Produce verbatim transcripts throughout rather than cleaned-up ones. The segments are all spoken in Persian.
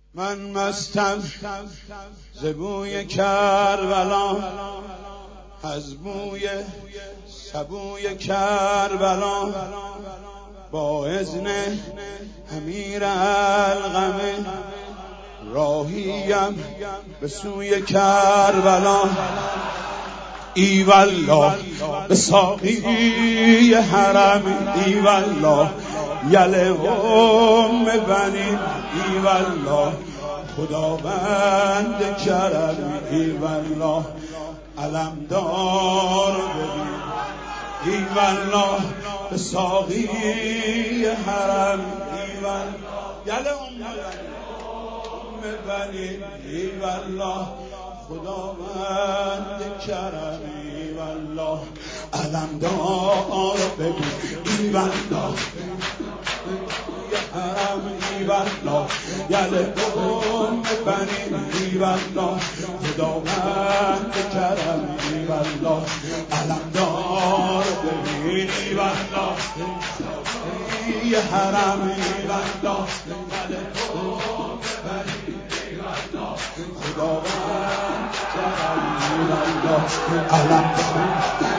من مستم ز بوی کربلا، از بوی سبوی کربلا، با اذن امیر القمه راهیم به سوی کربلا. ای والله به ساقی حرم، ای والله یل ام بنی، ای والله خداوند کرم، ای والله علمدار ببین، ای والله به ساقی حرم، ای والله یل ام بنی، ای والله خداوند کرم، ای والله علمدار ببین، ای والله حرم، ای والله یل ام بنی، ای والله خداوند کرم، ای والله علمدار ببین، ای والله ای حرم، ای والله یل ام بنی، ای والله خداوند کرم، ای والله علمدار.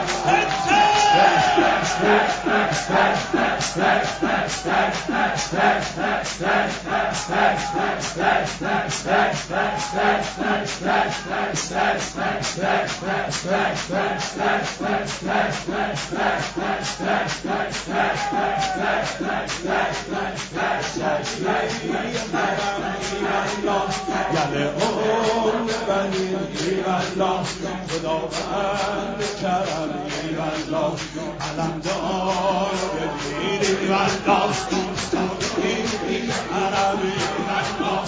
خداوند کرم، ای والله علمدار ببین، ای والله ای حرم، ای والله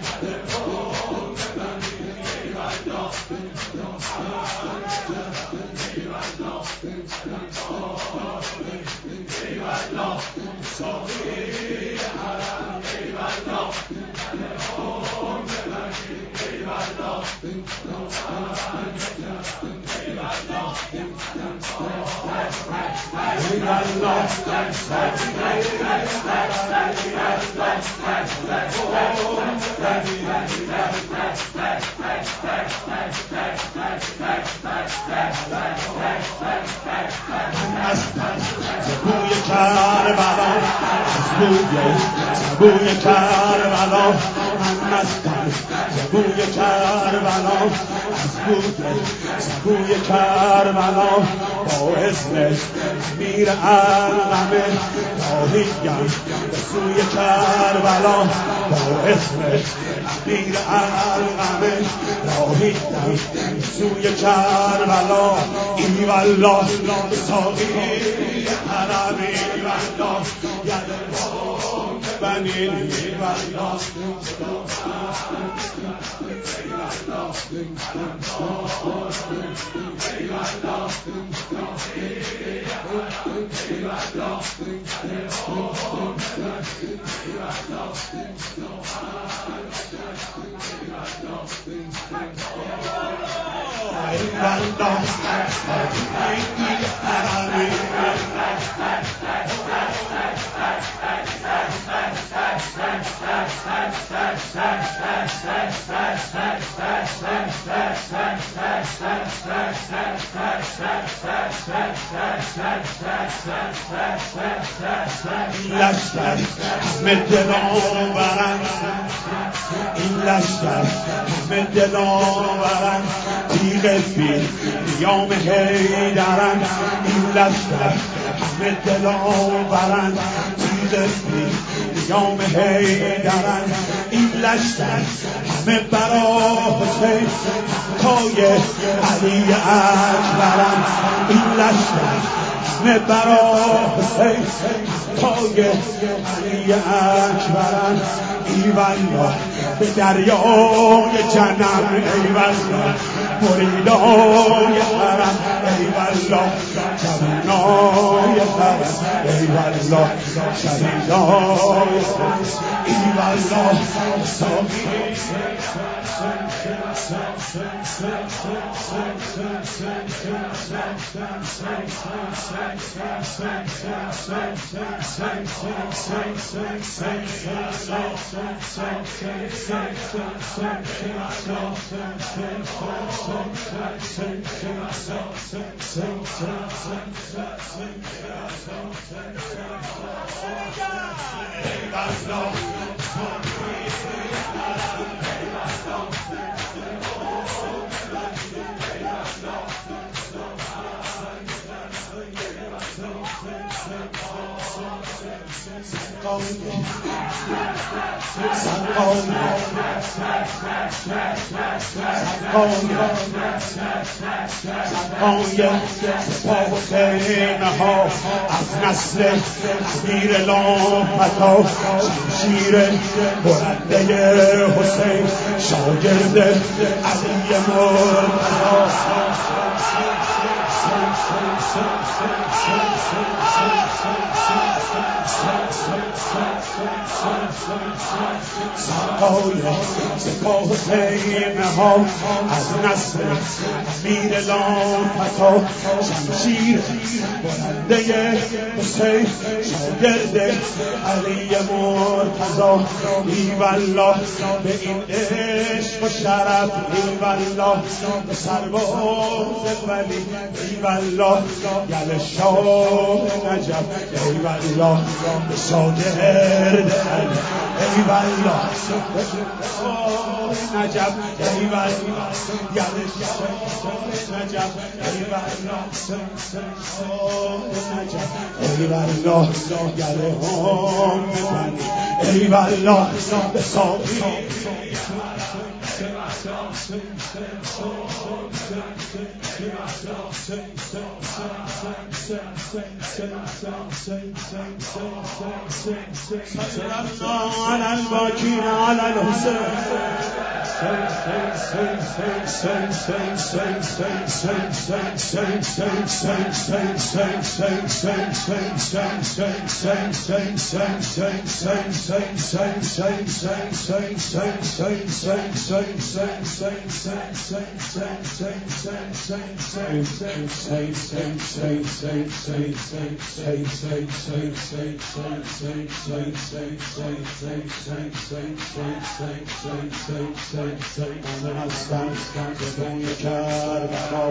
بوی کربلا، بوی کربلا، من مستم بوی کربلا، از بوی بوی کربلا، با اذن امیر القمه راهیم به سوی کربلا، با اذن امیر القمه راهیم به سوی کربلا. ای والله ساقی حرم، ای والله یل ام بنی، ای والله این لشکر همه دلاورند، این لشکر همه دلاورند، تیغ فیل نیام حیدرند، این لشکر همه دلاورند، تیغ فیل نیام حیدرند، این لشکر همه برا حسین تای علی اکبرند، این لشکر همه برا حسین تای علی اکبرند. ای والله به دریای جنم، ای والله مریدای حرم، ای والله جوانای خرم ای والله شهیدای ای والله ساقی سرقای سپاه خیمه ها از نسل امیر لامفتا شمشیر برنده حسین شاگرد علی مرتضی سرقای سپاه خیمه ها از نسل امیر لامفتا شمشیر برنده حسین شاگرد علی مرتضی ای والله به این عشق و شرف ای والله به سرباز ولی ای والله گل شاه نجف ای والله به شاگرد علی ای والله نجف ای والله گل شاه نجف ای والله نجف ای والله گل هم بزنی ای والله به ساقی على الباكين على الحسين من هستم به بوی کربلا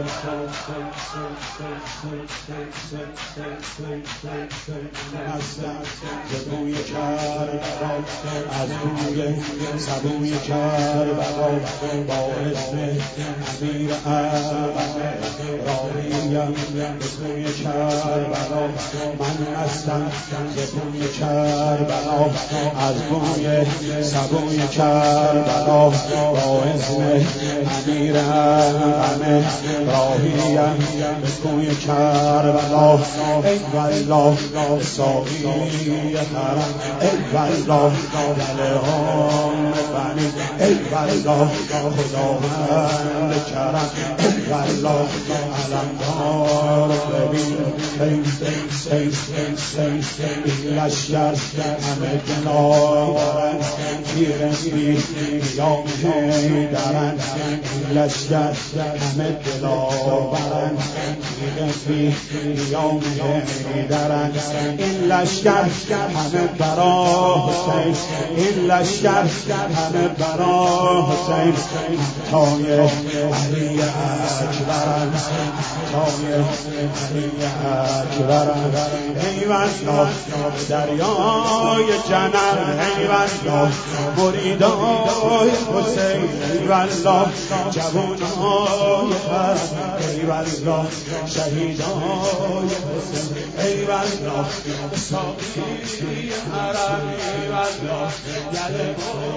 من هستم به بوی کربلا از بوی سبوی کربلا با اسم امیر اربعه راهیم به بوی کربلا من هستم به بوی کربلا از بوی سبوی کربلا با اسم امیر اربعه راهیم به کوی کربلا ای والله ساقی حرم ای والله دلهم بنی ای والله خداوند کرم ای والله علمدار ببین ای ای ای ای لشکر همه جلال دارن تیرنی یا میدارن این لشکر همه دلال برن تیرنی یا میدارن این لشکر همه برا حسین این لشکر همه برا حسین تای علی اکبرن تای علی اکبرن ای والله دریای جنم ای والله مریدای حسین ای والله جوانای حرم ای والله شهیدای حسین ای والله ساقی حرم ای والله یله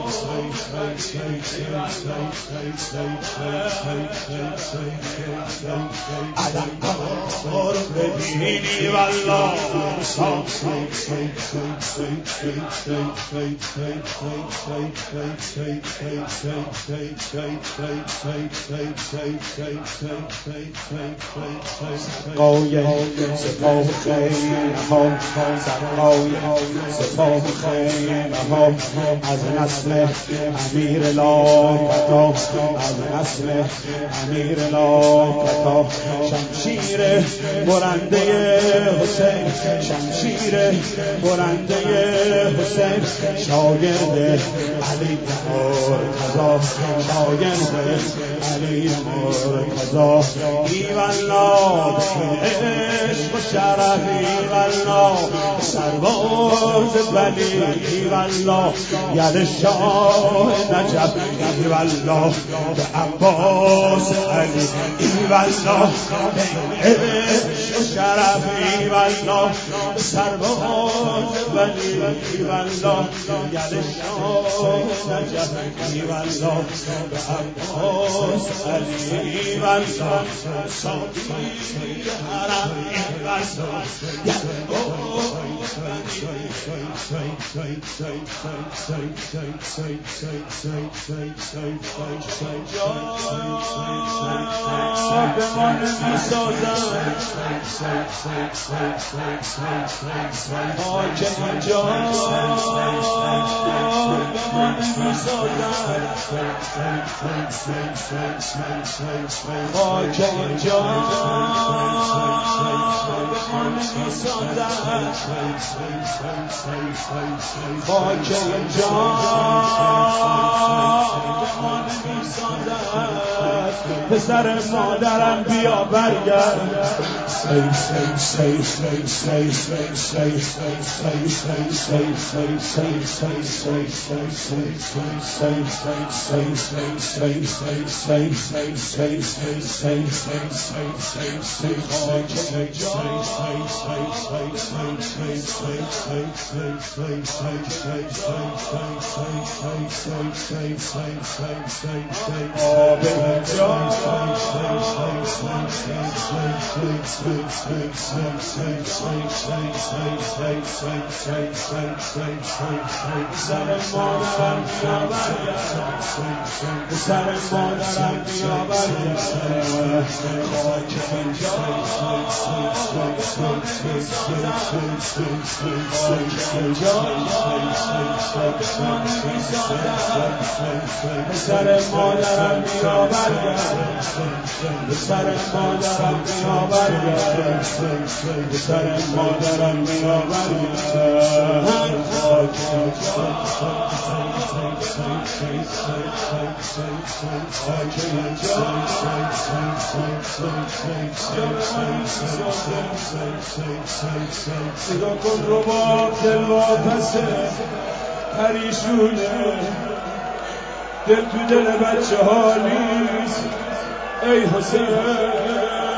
علم کار ببینی والله ساقی قای سپاه خیمه ها سرقای سپاه خیمه ها از نسل امیر لاکتا از نسل امیر لاکتا شمشیر برنده حسین شمشیر برنده حسین شاگرد علی مرتضی شاگرد علی مرتضی ایوالا عشق و شرف ایوالا سرباز ولی ایوالا ید شاه نجف ایوالا به عباس علی ایوالا عشق و شرف ایوالا سرباز ولی ایوالا ید شاه نجف ایوالا به عباس علی ایوالا صافی حرم ایوالا خاک جان پسر مادرم بیا برگرد سر مادرم بیا برگرد سر مادرم بیا برگرد خاک جان سر مادرم بیا برگرد سر مادرم بیا برگرد سر مادرم بیا برگرد خاک جان نگاه کن رو با دل واپسه پریشونه دل تو دل بچه ها نیست ای حسین